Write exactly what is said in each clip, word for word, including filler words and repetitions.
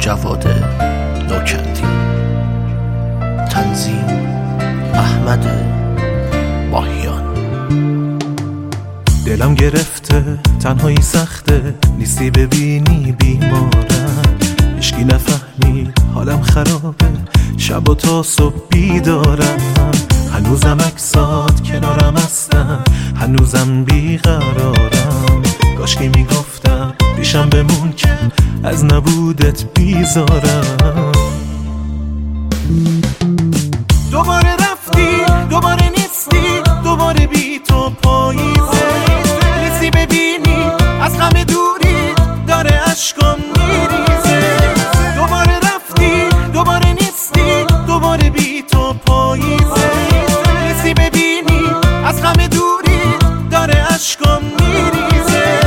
جواد نوکندی، تنظیم احمد ماهیان. دلم گرفته تنهایی سخته، نیستی ببینی بیمارم، هیچکی نفهمید حالم خرابه، شب و تا صبح بیدارم، هنوزم اکسات کنارم هستم، هنوزم بیقرارم، کاشکی میگفتم پیشم بمون که از نبودت بیزارم. دوباره رفتی دوباره نیستی، دوباره بی تو پاییزه، نیستی ببینی از غم دوری داره اشکم میریزه. دوباره رفتی دوباره نیستی، دوباره بی تو پاییزه، نیستی ببینی از غم دوری داره اشکم میریزه.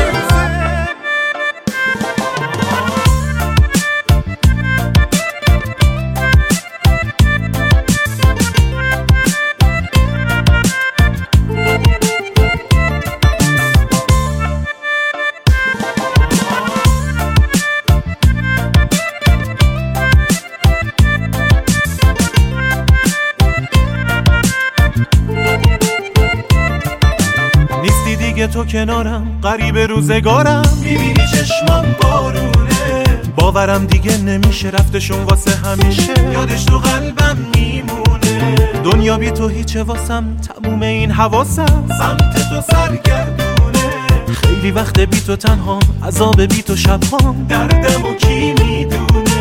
نیستی دیگه تو کنارم، غریب روزگارم، میبینی چشمم بارونه، باورم دیگه نمیشه، رفتشون واسه همیشه، یادش تو قلبم میمونه. دنیا بی تو هیچه واسم، تموم این حواسم سمت تو سرگردونه، خیلی وقت بی تو تنهام، عذاب بی تو شبهام، دردمو کی میدونه.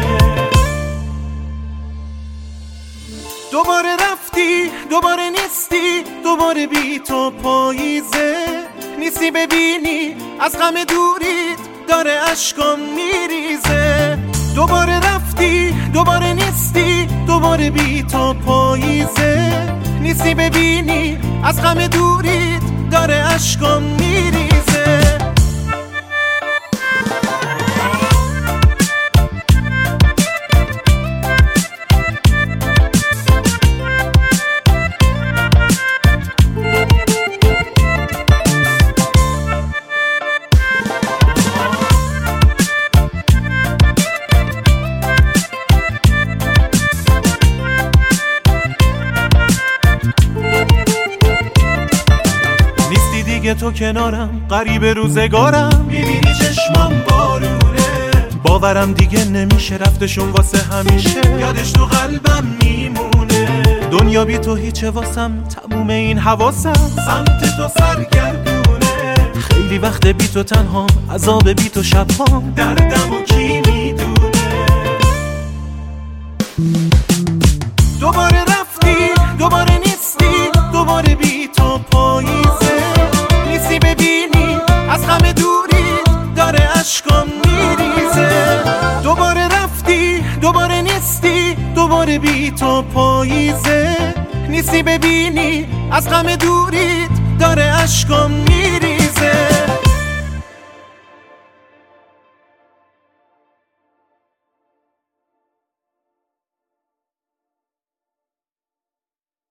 دوباره رفتی دوباره نیستی، دوباره بی تو پاییزه، نیستی ببینی از غم دوریت داره اشکم میریزه. دوباره رفتی دوباره نیستی، دوباره بی تو پاییزه، نیستی ببینی از غم دوریت داره اشکم میریزه. دیگه تو کنارم، غریب روزگارم، میبینی چشمم بارونه، باورم دیگه نمیشه، رفتشون واسه همیشه، یادش تو قلبم میمونه. دنیا بی تو هیچه واسم، تموم این حواسم سمت تو سرگردونه، خیلی وقت بی تو تنهام، عذاب بی تو شبهام، دردمو کی میدونه. دوباره رفتی دوباره نیستی، دوباره بی تو پاییزه، نیستی ببینی از غم دوری داره اشکم میریزه. دوباره رفتی دوباره نیستی، دوباره بی تو پاییزه، نیستی ببینی از غم دوری داره اشکم میریزه.